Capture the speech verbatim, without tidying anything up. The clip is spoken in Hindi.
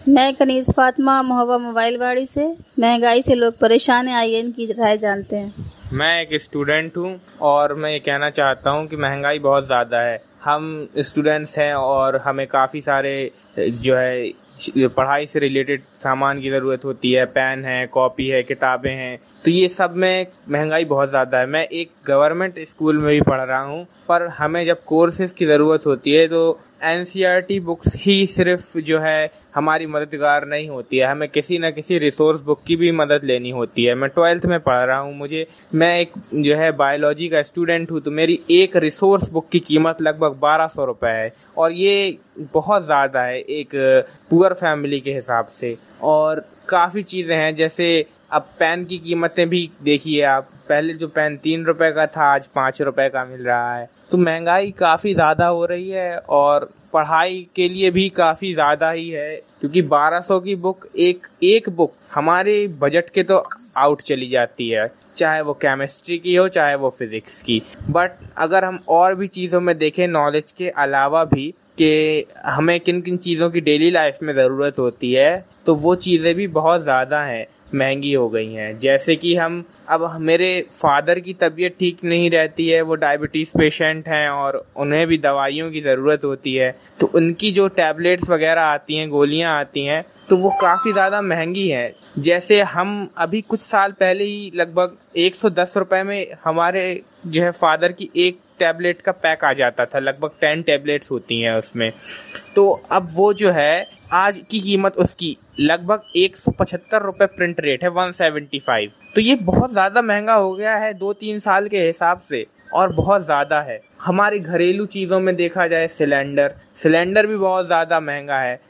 मैं कनीज़ फातिमा महोबा मोबाइल वाड़ी से। महंगाई से लोग परेशान हैं, आइए इनकी राय जानते हैं। मैं एक स्टूडेंट हूँ और मैं ये कहना चाहता हूँ कि महंगाई बहुत ज़्यादा है। हम स्टूडेंट्स हैं और हमें काफ़ी सारे जो है पढ़ाई से रिलेटेड सामान की ज़रूरत होती है। पेन है, कॉपी है, किताबें हैं, तो ये सब में महंगाई बहुत ज़्यादा है। मैं एक गवर्नमेंट स्कूल में भी पढ़ रहा हूँ, पर हमें जब कोर्सेज़ की ज़रूरत होती है तो N C E R T books ही सिर्फ जो है हमारी मददगार नहीं होती है, हमें किसी न किसी रिसोर्स बुक की भी मदद लेनी होती है। मैं ट्वेल्थ में पढ़ रहा हूँ, मुझे मैं एक जो है बायोलॉजी का स्टूडेंट हूँ, तो मेरी एक रिसोर्स बुक की कीमत लगभग बारह सौ रुपये है और ये बहुत ज़्यादा है एक पुअर फैमिली के हिसाब से। और काफ़ी चीज़ें हैं, जैसे अब पेन की कीमतें भी देखिए आप, पहले जो पेन तीन रुपए का था आज पाँच रुपए का मिल रहा है। तो महंगाई काफ़ी ज़्यादा हो रही है और पढ़ाई के लिए भी काफ़ी ज़्यादा ही है, क्योंकि बारह सौ की बुक एक एक बुक हमारे बजट के तो आउट चली जाती है, चाहे वो केमिस्ट्री की हो चाहे वो फिज़िक्स की। बट अगर हम और भी चीज़ों में देखें नॉलेज के अलावा भी कि हमें किन किन चीज़ों की डेली लाइफ में ज़रूरत होती है, तो वो चीज़ें भी बहुत ज़्यादा हैं, महंगी हो गई हैं। जैसे कि हम अब मेरे फादर की तबीयत ठीक नहीं रहती है, वो डायबिटीज़ पेशेंट हैं और उन्हें भी दवाइयों की ज़रूरत होती है, तो उनकी जो टैबलेट्स वगैरह आती हैं, गोलियां आती हैं, तो वो काफ़ी ज़्यादा महंगी हैं। जैसे हम अभी कुछ साल पहले ही लगभग एक सौ दस रुपये में हमारे जो है फादर की एक टैबलेट का पैक आ जाता था, लगभग टेन टैबलेट्स होती हैं उसमें। तो अब वो जो है आज की कीमत उसकी लगभग एक सौ पचहत्तर रुपये प्रिंट रेट है, वन सेवेंटी फाइव। तो ये बहुत ज़्यादा महंगा हो गया है दो तीन साल के हिसाब से, और बहुत ज़्यादा है। हमारी घरेलू चीज़ों में देखा जाए सिलेंडर सिलेंडर भी बहुत ज़्यादा महंगा है।